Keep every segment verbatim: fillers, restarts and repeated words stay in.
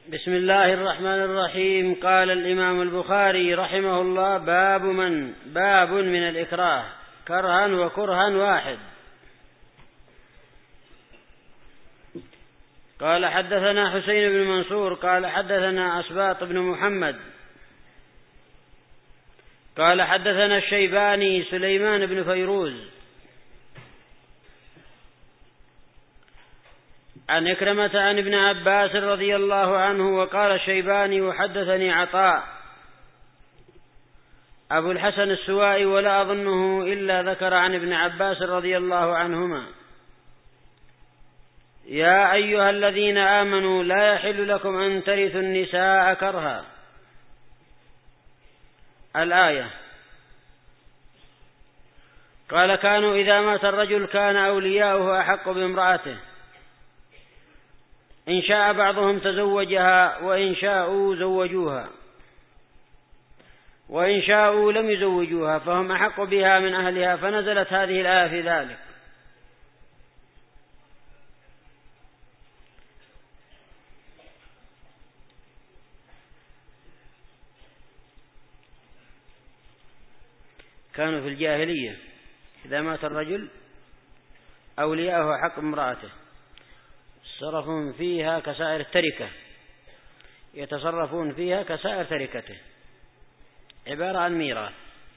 بسم الله الرحمن الرحيم. قال الإمام البخاري رحمه الله: باب من باب من الإكراه كرها وكرها واحد. قال: حدثنا حسين بن منصور قال حدثنا أسباط بن محمد قال حدثنا الشيباني سليمان بن فيروز عن إكرمة عن ابن عباس رضي الله عنه. وقال الشيباني: وحدثني عطاء أبو الحسن السوائي ولا أظنه إلا ذكر عن ابن عباس رضي الله عنهما: يا أيها الذين آمنوا لا يحل لكم أن ترثوا النساء كرها. الآية. قال: كانوا إذا مات الرجل كان أولياؤه أحق بامرأته، إن شاء بعضهم تزوجها وإن شاءوا زوجوها، وإن شاءوا لم يزوجوها فهم أحق بها من أهلها، فنزلت هذه الآية في ذلك. كانوا في الجاهلية إذا مات الرجل أولياؤه حق امرأته، يتصرفون فيها كسائر التركة يتصرفون فيها كسائر تركته، عبارة عن ميراث.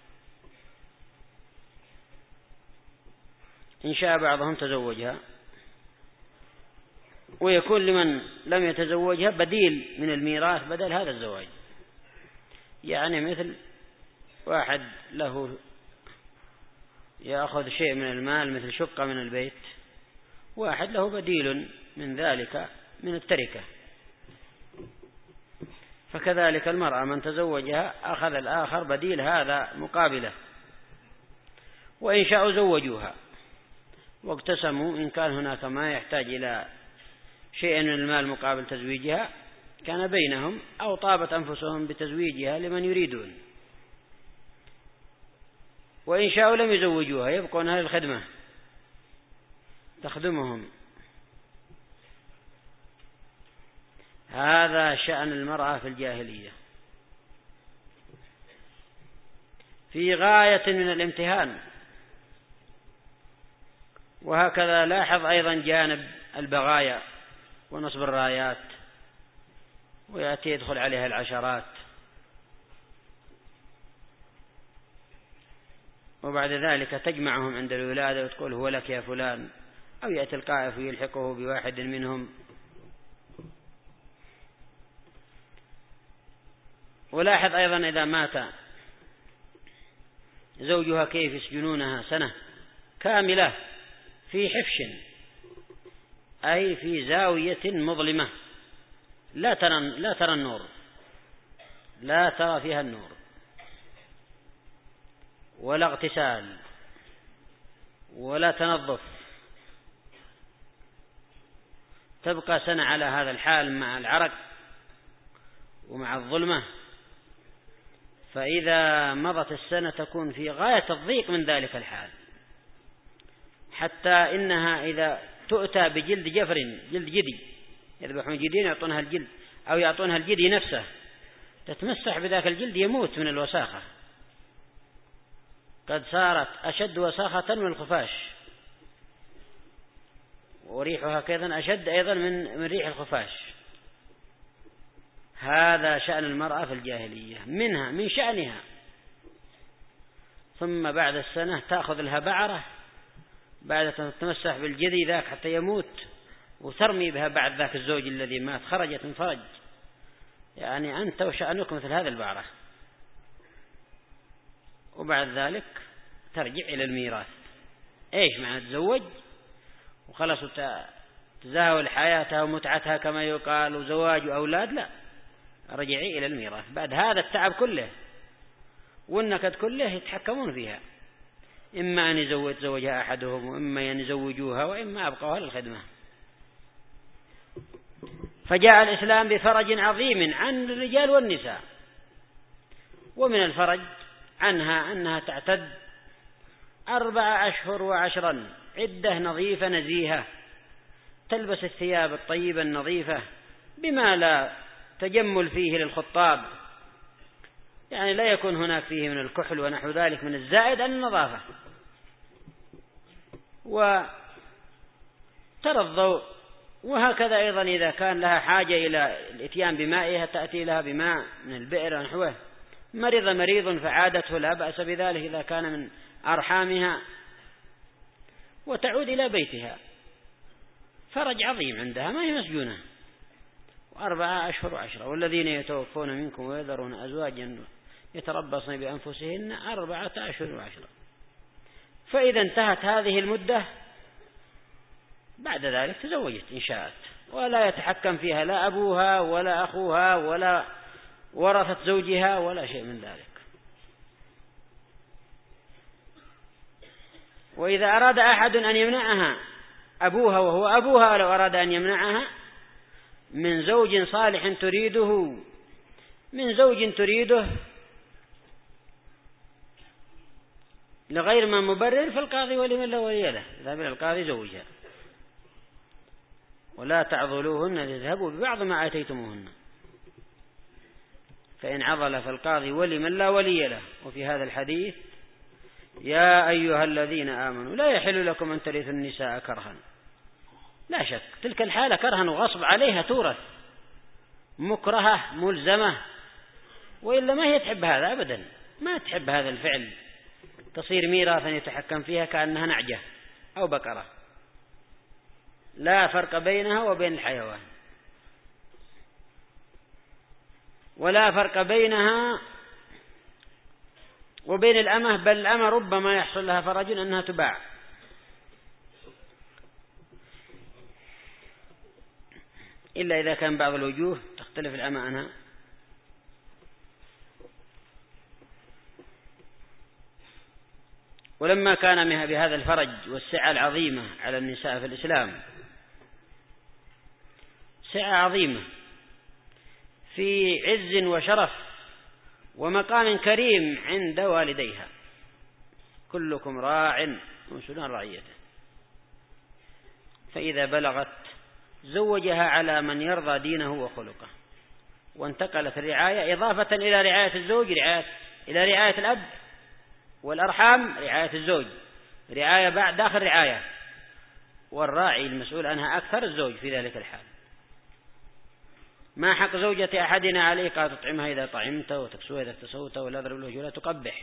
إن شاء بعضهم تزوجها، ويكون لمن لم يتزوجها بديل من الميراث بدل هذا الزواج. يعني مثل واحد له يأخذ شيء من المال مثل شقة من البيت، واحد له بديل من ذلك من التركة، فكذلك المرأة من تزوجها أخذ الآخر بديل هذا مقابله، وإن شاءوا زوجوها واقتسموا، إن كان هناك ما يحتاج إلى شيء من المال مقابل تزويجها كان بينهم، أو طابت أنفسهم بتزويجها لمن يريدون، وإن شاءوا لم يزوجوها يبقون هذه الخدمة تخدمهم. هذا شأن المرأة في الجاهلية في غاية من الامتهان. وهكذا لاحظ أيضا جانب البغايا ونصب الرايات، ويأتي يدخل عليها العشرات، وبعد ذلك تجمعهم عند الولادة وتقول هو لك يا فلان، أو يأتي القائف ويلحقه بواحد منهم. ولاحظ أيضا إذا مات زوجها كيف يسجنونها سنة كاملة في حفش، أي في زاوية مظلمة لا ترى لا ترى النور، لا ترى فيها النور ولا اغتسال ولا تنظف، تبقى سنة على هذا الحال مع العرق ومع الظلمة. فإذا مضت السنة تكون في غاية الضيق من ذلك الحال، حتى إنها إذا تؤتى بجلد جفر، جلد جدي، يذبحون جدين يعطونها الجلد أو يعطونها الجدي نفسه، تتمسح بذاك الجلد يموت من الوساخة، قد صارت أشد وساخة من الخفاش، وريحها كذا أشد أيضا من من ريح الخفاش. هذا شأن المرأة في الجاهلية، منها من شأنها. ثم بعد السنة تأخذ لها بعرة بعد تتمسح بالجدي ذاك حتى يموت، وترمي بها بعد ذاك الزوج الذي مات، خرجت من فرج. يعني أنت وشأنك مثل هذا البعرة. وبعد ذلك ترجع إلى الميراث. إيش معنى تزوج وخلص تزاول حياتها ومتعتها كما يقال وزواج وأولاد؟ لا، رجعي إلى الميراث بعد هذا التعب كله والنكد كله. يتحكمون فيها، إما أن يزوج زوجها أحدهم، وإما أن يزوجوها، وإما أبقوها للخدمة. فجاء الإسلام بفرج عظيم عن الرجال والنساء. ومن الفرج عنها أنها تعتد أربع أشهر وعشرا، عدة نظيفة نزيهة، تلبس الثياب الطيبة النظيفة بما لا تجمل فيه للخطاب، يعني لا يكون هناك فيه من الكحل ونحو ذلك من الزائد عن النظافة. وترى الضوء. وهكذا أيضا إذا كان لها حاجة إلى الإتيان بمائها تأتي لها بماء من البئر ونحوه. مرض مريض فعادته لا بأس بذلك إذا كان من أرحامها، وتعود إلى بيتها. فرج عظيم عندها، ما هي مسجونة. وأربعة أشهر وعشرة. والذين يتوفون منكم ويذرون أزواجا يتربصن بأنفسهن أربعة أشهر وعشرة. فإذا انتهت هذه المدة بعد ذلك تزوجت إن شاءت، ولا يتحكم فيها لا أبوها ولا أخوها ولا ورثة زوجها ولا شيء من ذلك. وإذا أراد أحد أن يمنعها أبوها وهو أبوها، لو أراد أن يمنعها من زوج صالح تريده من زوج تريده لغير ما مبرر، فالقاضي ولي من له ولي له، ذهب إلى القاضي زوجها. ولا تعضلوهن لتذهبوا ببعض ما آتيتموهن، فإن عضل فالقاضي ولي من لا ولي له. وفي هذا الحديث يا أيها الذين آمنوا لا يحل لكم أن ترثوا النساء كرها. لا شك تلك الحالة كرها وغصب عليها تورث، مكرهة ملزمة، وإلا ما هي تحب هذا أبدا، ما تحب هذا الفعل، تصير ميراثا يتحكم فيها كأنها نعجة أو بقرة، لا فرق بينها وبين الحيوان، ولا فرق بينها وبين الأمة، بل الأمة ربما يحصل لها فرج أنها تباع. إلا إذا كان بعض الوجوه تختلف الأمة عنها. ولما كان بهذا الفرج والسعة العظيمة على النساء في الإسلام، سعة عظيمة في عز وشرف ومقام كريم عند والديها، كلكم راع ومسؤول عن رعيته. فإذا بلغت زوجها على من يرضى دينه وخلقه، وانتقلت الرعاية إضافة إلى رعاية الزوج رعاية إلى رعاية الأب والأرحام، رعاية الزوج رعاية بعد داخل رعاية، والراعي المسؤول عنها أكثر الزوج في ذلك الحال. ما حق زوجة أحدنا عليك تطعمها إذا طعمت وتكسوها إذا اكتسوت ولا تضرب الوجه ولا تقبح.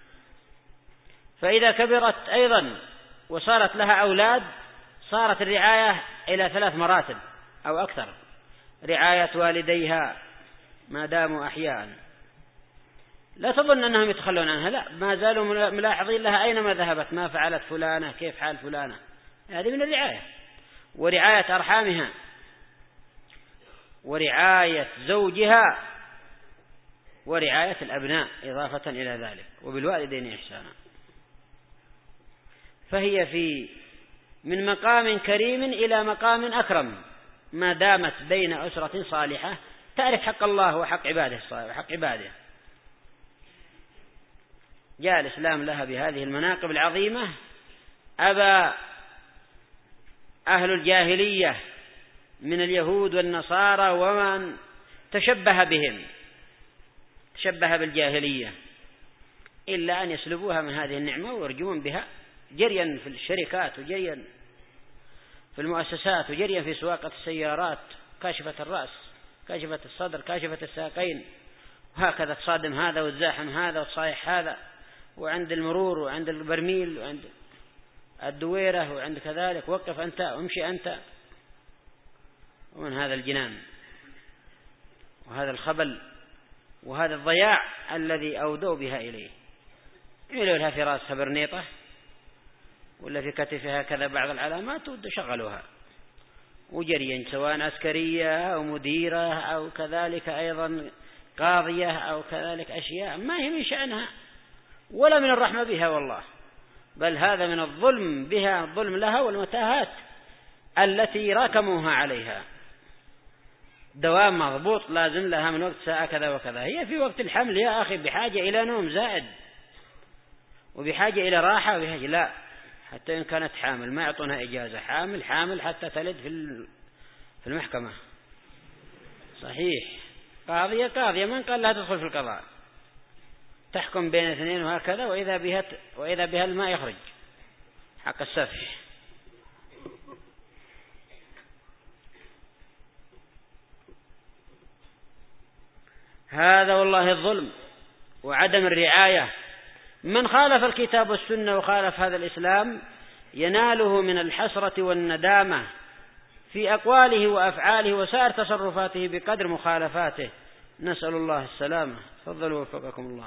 فإذا كبرت أيضا وصارت لها أولاد صارت الرعاية إلى ثلاث مراتب أو أكثر: رعاية والديها ما داموا أحياء، لا تظن أنهم يتخلون عنها، لا، ما زالوا ملاحظين لها أينما ذهبت، ما فعلت فلانة، كيف حال فلانة، هذه من الرعاية. ورعاية أرحامها، ورعاية زوجها، ورعاية الأبناء إضافة إلى ذلك، وبالوالدين إحسانا. فهي في من مقام كريم إلى مقام أكرم ما دامت بين أسرة صالحة تعرف حق الله وحق عباده وحق عباده. جاء الإسلام لها بهذه المناقب العظيمة. أبى أهل الجاهلية من اليهود والنصارى ومن تشبه بهم تشبه بالجاهلية إلا أن يسلبوها من هذه النعمة ويرجمون بها جريا في الشركات وجريا في المؤسسات وجريا في سواقة السيارات، كاشفة الرأس كاشفة الصدر كاشفة الساقين، وهكذا تصادم هذا وتزاحم هذا وتصايح هذا، وعند المرور وعند البرميل وعند الدويرة وعند كذلك وقف أنت وامشي أنت. ومن هذا الجنان وهذا الخبل وهذا الضياع الذي أودوا بها إليه. عملوا لها في رأسها برنيطة ولا في كتفها كذا بعض العلامات وشغلوها، وجريا سواء عسكرية أو مديرة أو كذلك أيضا قاضية أو كذلك أشياء ما هي من شأنها ولا من الرحمة بها والله، بل هذا من الظلم بها، الظلم لها والمتاهات التي راكموها عليها. دوام مضبوط لازم لها من وقت ساعة كذا وكذا. هي في وقت الحمل يا أخي بحاجة إلى نوم زائد وبحاجة إلى راحة وبحاجة لا، حتى إن كانت حامل ما يعطونها إجازة، حامل حامل حتى تلد في في المحكمة. صحيح قاضية قاضية، من قال لا تدخل في القضاء، تحكم بين اثنين وهكذا، وإذا بها وإذا بها الماء يخرج حق السفح. هذا والله الظلم وعدم الرعاية. من خالف الكتاب والسنة وخالف هذا الإسلام يناله من الحسرة والندامة في أقواله وأفعاله وسائر تصرفاته بقدر مخالفاته. نسأل الله السلامة. تفضلوا وفقكم الله.